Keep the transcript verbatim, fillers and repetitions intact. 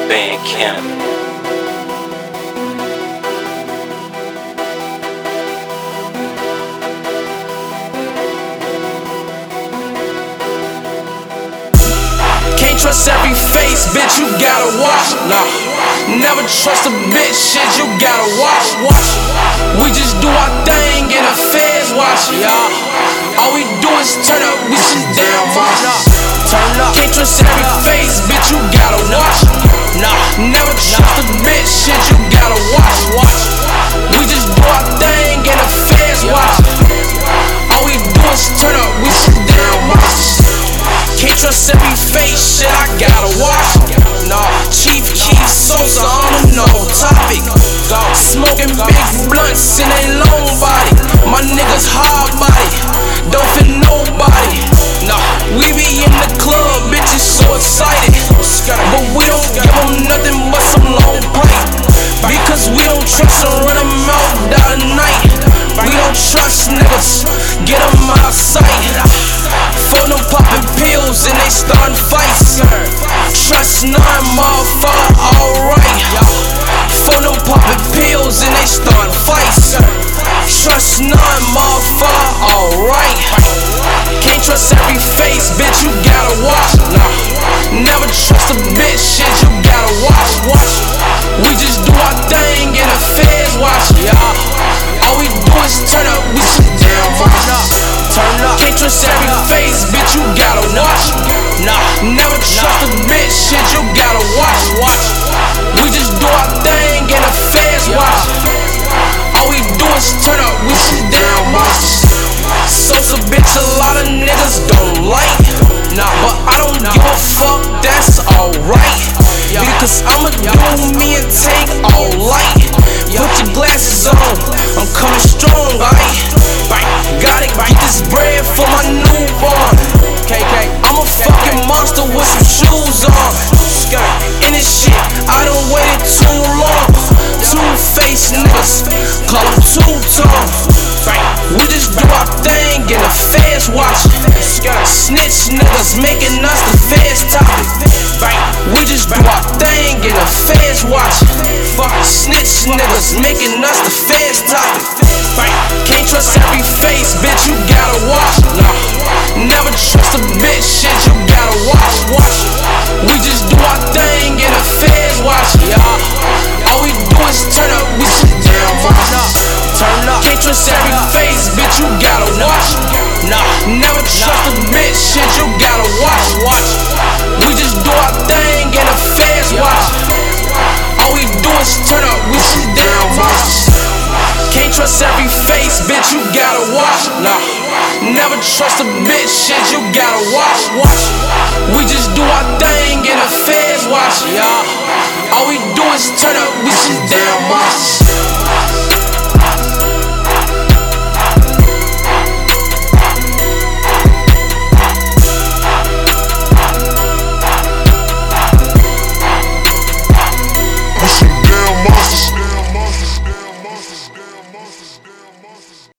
Bandcamp. Can't trust every face, bitch, you gotta watch. Nah, never trust a bitch, shit, you gotta watch. Watch. We just do our thing and the feds watch, y'all. All we do is turn up, we sit down, watch. Turn up. Can't trust every face, bitch, you gotta watch. Nah, never trust a bitch, shit, you gotta watch. Watch. We just do our thing and the feds watch. All we do is turn up, we sit down, watch. Can't trust every face, shit, I gotta watch. Nah, Chief Keef Sosa on no topic. Smoking big blunts in a long body. My niggas hard body, don't fit nobody. Nah, we be in the club, bitches so excited. But we don't give them nothing but some long pipe. Because we don't trust them, run them out that night. We don't trust niggas, get them out of sight. For them popping pills and they starting fights. Trust none, motherfucker, alright. For them popping pills and they starting fights. Trust none, motherfucker, alright. Can't trust every face, bitch, you gotta watch. Nah, never trust a bitch, shit, you gotta watch. Watch. We just do our thing and the feds watch, y'all. All we do is turn up, we sit down, watch. Turn up. Can't trust every face, bitch, you gotta watch. Nah, never trust a bitch, shit, you gotta watch. Watch. We just do our thing and the feds watch. All we do is turn up, we sit down, watch. Sosa bitch, a lot of niggas don't like. Nah, but I don't give a fuck, that's alright. Because I'ma do me and take all light. Put your glasses on, I'm coming strong, right? Gotta get this bread for my newborn. I'm a fucking monster with some shoes on. In this shit, I done waited too long. Two-faced niggas, call them two-tone. We just do our thing and the feds watch. Snitch niggas making us the feds topic. We just do our thing and the feds watch. Fuck snitch niggas making us the feds topic. Can't trust every face, bitch, you gotta watch. Nah, never trust a bitch, shit, you gotta watch. Watch. We just do our thing and the feds watch, y'all. All we do is turn up, we sit down, watch. Turn up. Can't trust every face, bitch, you gotta watch. Nah, never trust a bitch, shit, you gotta watch. Watch. We just do our thing and the feds watch. All we do is turn up, we sit down, watch. Can't trust every face, bitch, you gotta watch. Nah, never trust a bitch, shit, you gotta watch. Watch. We just do our thing and the feds watch, y'all. All we do is turn up, we sit down.